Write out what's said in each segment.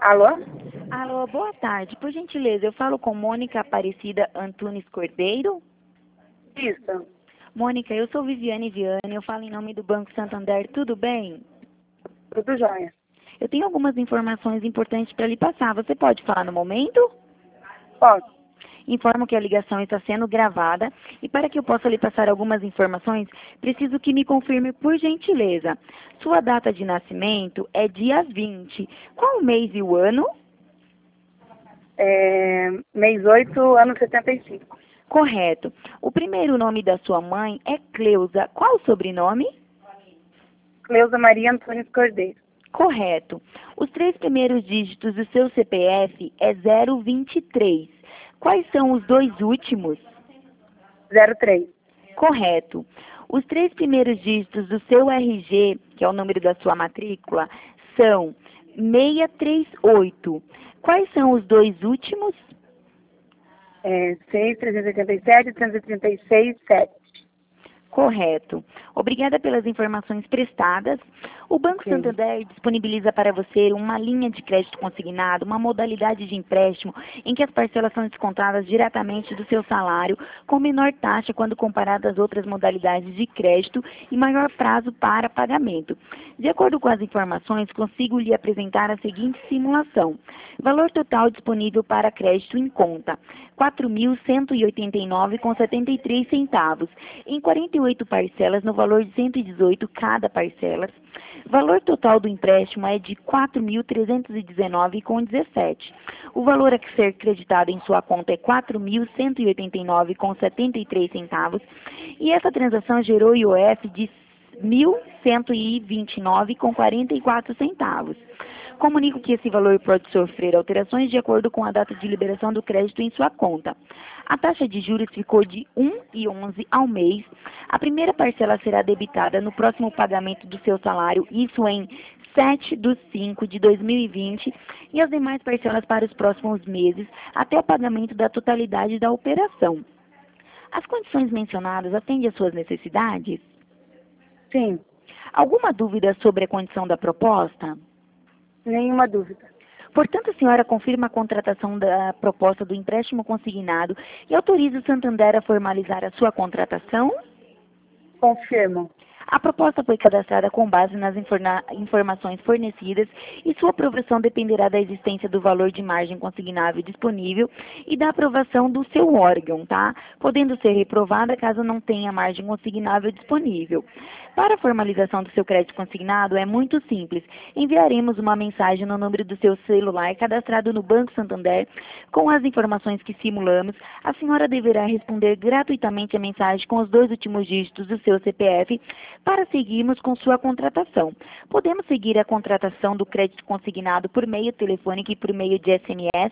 Alô? Alô, boa tarde. Por gentileza, eu falo com Mônica Aparecida Antunes Cordeiro. Isso. Mônica, eu sou Viviane Viane, eu falo em nome do Banco Santander, tudo bem? Tudo jóia. Eu tenho algumas informações importantes para lhe passar. Você pode falar no momento? Posso? Informo que a ligação está sendo gravada e para que eu possa lhe passar algumas informações, preciso que me confirme por gentileza. Sua data de nascimento é dia 20. Qual o mês e o ano? Mês 8, ano 75. Correto. O primeiro nome da sua mãe é Cleusa. Qual o sobrenome? Cleusa Maria Antunes Cordeiro. Correto. Os 3 primeiros dígitos do seu CPF é 023. Quais são os 2 últimos? 03. Correto. Os 3 primeiros dígitos do seu RG, que é o número da sua matrícula, são 638. Quais são os 2 últimos? 6, 387, 336, 7. Correto. Obrigada pelas informações prestadas. O Banco Sim. Santander disponibiliza para você uma linha de crédito consignado, uma modalidade de empréstimo em que as parcelas são descontadas diretamente do seu salário, com menor taxa quando comparado às outras modalidades de crédito e maior prazo para pagamento. De acordo com as informações, consigo lhe apresentar a seguinte simulação. Valor total disponível para crédito em conta, R$ 4.189,73, em 48 parcelas no valor de 118 cada parcela. Valor total do empréstimo é de R$ 4.319,17. O valor a ser creditado em sua conta é R$ 4.189,73 e essa transação gerou IOF de R$ 1.129,44. Comunico que esse valor pode sofrer alterações de acordo com a data de liberação do crédito em sua conta. A taxa de juros ficou de 1,11 ao mês. A primeira parcela será debitada no próximo pagamento do seu salário, isso em 7/5 de 2020, e as demais parcelas para os próximos meses, até o pagamento da totalidade da operação. As condições mencionadas atendem às suas necessidades? Sim. Alguma dúvida sobre a condição da proposta? Nenhuma dúvida. Portanto, a senhora confirma a contratação da proposta do empréstimo consignado e autoriza o Santander a formalizar a sua contratação? Confirmo. A proposta foi cadastrada com base nas informações fornecidas e sua aprovação dependerá da existência do valor de margem consignável disponível e da aprovação do seu órgão, tá? Podendo ser reprovada caso não tenha margem consignável disponível. Para a formalização do seu crédito consignado é muito simples. Enviaremos uma mensagem no número do seu celular cadastrado no Banco Santander com as informações que simulamos. A senhora deverá responder gratuitamente a mensagem com os 2 últimos dígitos do seu CPF para seguirmos com sua contratação. Podemos seguir a contratação do crédito consignado por meio telefônico e por meio de SMS?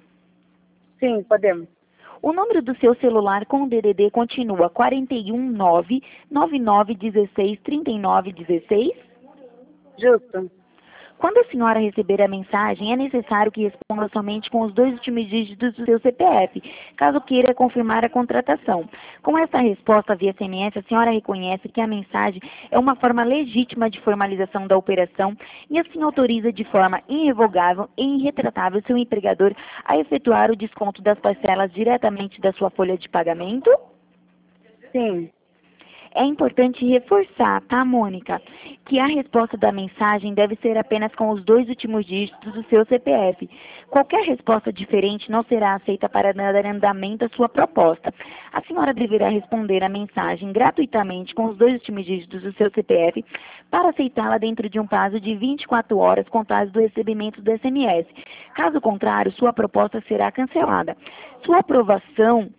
Sim, podemos. O número do seu celular com o DDD continua 419 9916 3916? Justo. Quando a senhora receber a mensagem, é necessário que responda somente com os 2 últimos dígitos do seu CPF, caso queira confirmar a contratação. Com essa resposta via SMS, a senhora reconhece que a mensagem é uma forma legítima de formalização da operação e assim autoriza de forma irrevogável e irretratável seu empregador a efetuar o desconto das parcelas diretamente da sua folha de pagamento? Sim. É importante reforçar, tá, Mônica, que a resposta da mensagem deve ser apenas com os 2 últimos dígitos do seu CPF. Qualquer resposta diferente não será aceita para dar andamento à sua proposta. A senhora deverá responder a mensagem gratuitamente com os 2 últimos dígitos do seu CPF para aceitá-la dentro de um prazo de 24 horas contadas do recebimento do SMS. Caso contrário, sua proposta será cancelada. Sua aprovação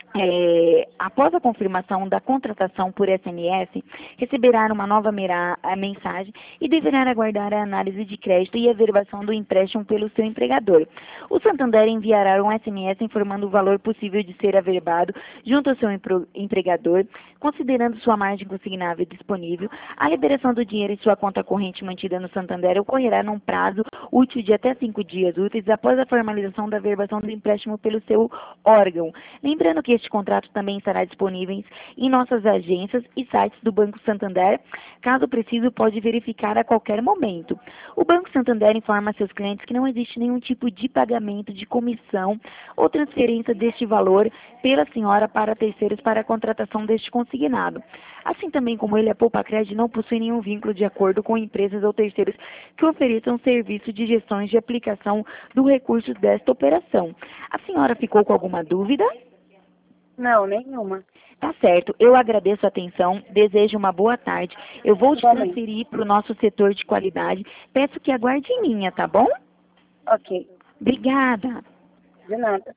após a confirmação da contratação por SMS, receberá uma nova mensagem e deverá aguardar a análise de crédito e a averbação do empréstimo pelo seu empregador. O Santander enviará um SMS informando o valor possível de ser averbado junto ao seu empregador, considerando sua margem consignável disponível. A liberação do dinheiro em sua conta corrente mantida no Santander ocorrerá num prazo útil de até 5 dias úteis após a formalização da averbação do empréstimo pelo seu órgão. Lembrando que deste contrato também estará disponível em nossas agências e sites do Banco Santander. Caso preciso, pode verificar a qualquer momento. O Banco Santander informa a seus clientes que não existe nenhum tipo de pagamento de comissão ou transferência deste valor pela senhora para terceiros para a contratação deste consignado. Assim também como ele, a Poupacred não possui nenhum vínculo de acordo com empresas ou terceiros que ofereçam serviço de gestões de aplicação do recurso desta operação. A senhora ficou com alguma dúvida? Não, nenhuma. Tá certo. Eu agradeço a atenção, desejo uma boa tarde. Eu vou te Igualmente. transferir para o nosso setor de qualidade. Peço que aguarde em linha, tá bom? Ok. Obrigada. De nada.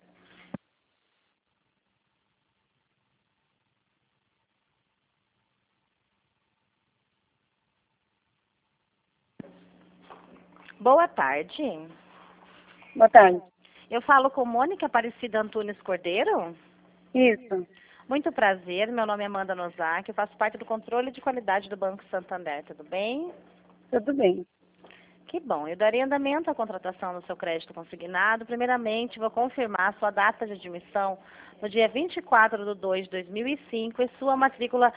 Boa tarde. Boa tarde. Eu falo com Mônica Aparecida Antunes Cordeiro. Isso. Muito prazer, meu nome é Amanda Nozaki, eu faço parte do controle de qualidade do Banco Santander, tudo bem? Tudo bem. Que bom, eu darei andamento à contratação do seu crédito consignado. Primeiramente, vou confirmar a sua data de admissão no dia 24 de 2 de 2005 e sua matrícula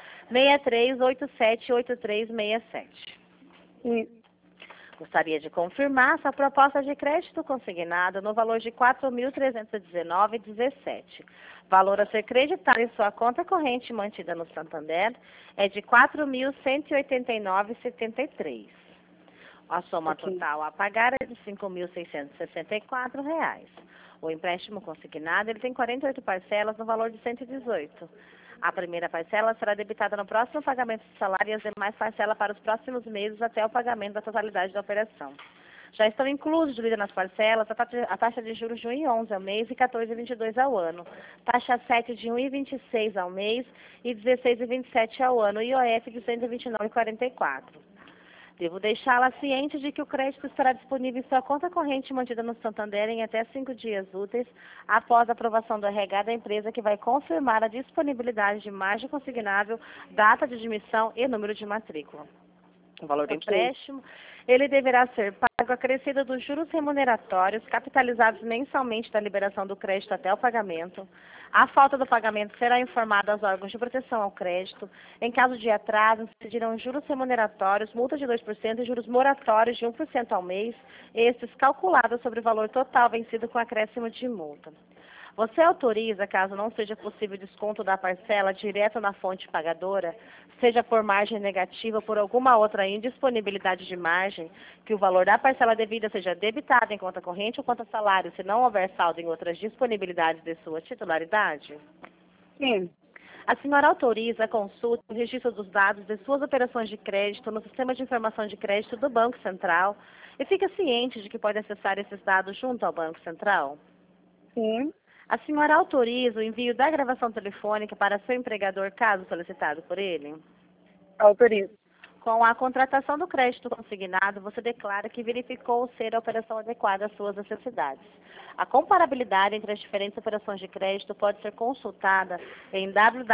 63878367. Isso. Gostaria de confirmar sua proposta de crédito consignado no valor de R$ 4.319,17. Valor a ser creditado em sua conta corrente mantida no Santander é de R$ 4.189,73. A soma Ok. total a pagar é de R$ 5.664. O empréstimo consignado ele tem 48 parcelas no valor de 118. A primeira parcela será debitada no próximo pagamento do salário e as demais parcelas para os próximos meses até o pagamento da totalidade da operação. Já estão inclusos, divididas nas parcelas, a taxa de juros de 1,11 ao mês e 14,22 ao ano, taxa 7 de 1,26 ao mês e 16,27 ao ano, e IOF de 129,44. Devo deixá-la ciente de que o crédito estará disponível em sua conta corrente mantida no Santander em até 5 dias úteis após a aprovação do RH da empresa, que vai confirmar a disponibilidade de margem consignável, data de admissão e número de matrícula. O valor do Ok. empréstimo, ele deverá ser pago acrescido dos juros remuneratórios capitalizados mensalmente da liberação do crédito até o pagamento. A falta do pagamento será informada aos órgãos de proteção ao crédito. Em caso de atraso, incidirão juros remuneratórios, multa de 2% e juros moratórios de 1% ao mês, estes calculados sobre o valor total vencido com acréscimo de multa. Você autoriza, caso não seja possível desconto da parcela direto na fonte pagadora, seja por margem negativa ou por alguma outra indisponibilidade de margem, que o valor da parcela devida seja debitado em conta corrente ou conta salário, se não houver saldo em outras disponibilidades de sua titularidade? Sim. A senhora autoriza a consulta e o registro dos dados de suas operações de crédito no Sistema de Informação de Crédito do Banco Central e fica ciente de que pode acessar esses dados junto ao Banco Central? Sim. A senhora autoriza o envio da gravação telefônica para seu empregador, caso solicitado por ele? Autorizo. Com a contratação do crédito consignado, você declara que verificou ser a operação adequada às suas necessidades. A comparabilidade entre as diferentes operações de crédito pode ser consultada em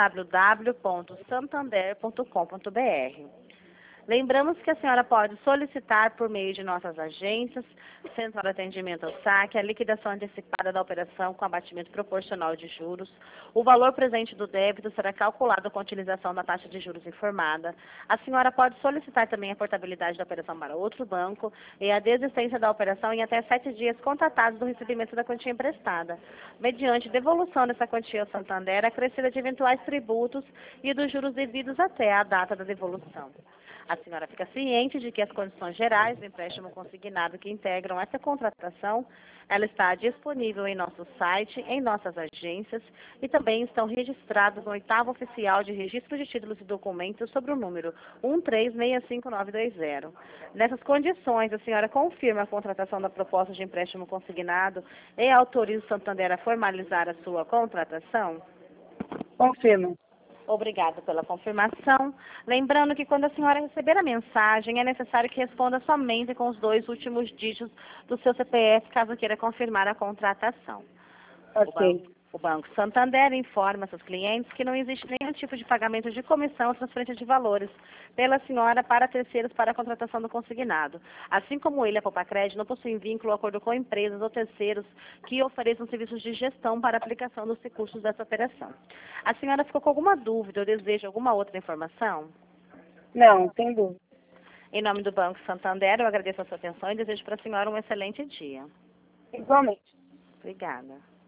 www.santander.com.br. Lembramos que a senhora pode solicitar por meio de nossas agências, Centro de Atendimento ao Saque, a liquidação antecipada da operação com abatimento proporcional de juros. O valor presente do débito será calculado com a utilização da taxa de juros informada. A senhora pode solicitar também a portabilidade da operação para outro banco e a desistência da operação em até 7 dias contatados do recebimento da quantia emprestada, mediante devolução dessa quantia ao Santander, acrescida de eventuais tributos e dos juros devidos até a data da devolução. A senhora fica ciente de que as condições gerais do empréstimo consignado que integram essa contratação, ela está disponível em nosso site, em nossas agências e também estão registrados no 8º Oficial de Registro de Títulos e Documentos sobre o número 1365920. Nessas condições, a senhora confirma a contratação da proposta de empréstimo consignado e autoriza o Santander a formalizar a sua contratação? Confirmo. Obrigada pela confirmação. Lembrando que quando a senhora receber a mensagem, é necessário que responda somente com os 2 últimos dígitos do seu CPF, caso queira confirmar a contratação. Ok. O Banco Santander informa seus clientes que não existe nenhum tipo de pagamento de comissão ou transferência de valores pela senhora para terceiros para a contratação do consignado. Assim como ele, a Popacred, não possui vínculo ou acordo com empresas ou terceiros que ofereçam serviços de gestão para a aplicação dos recursos dessa operação. A senhora ficou com alguma dúvida ou deseja alguma outra informação? Não, sem dúvida. Em nome do Banco Santander, eu agradeço a sua atenção e desejo para a senhora um excelente dia. Igualmente. Obrigada.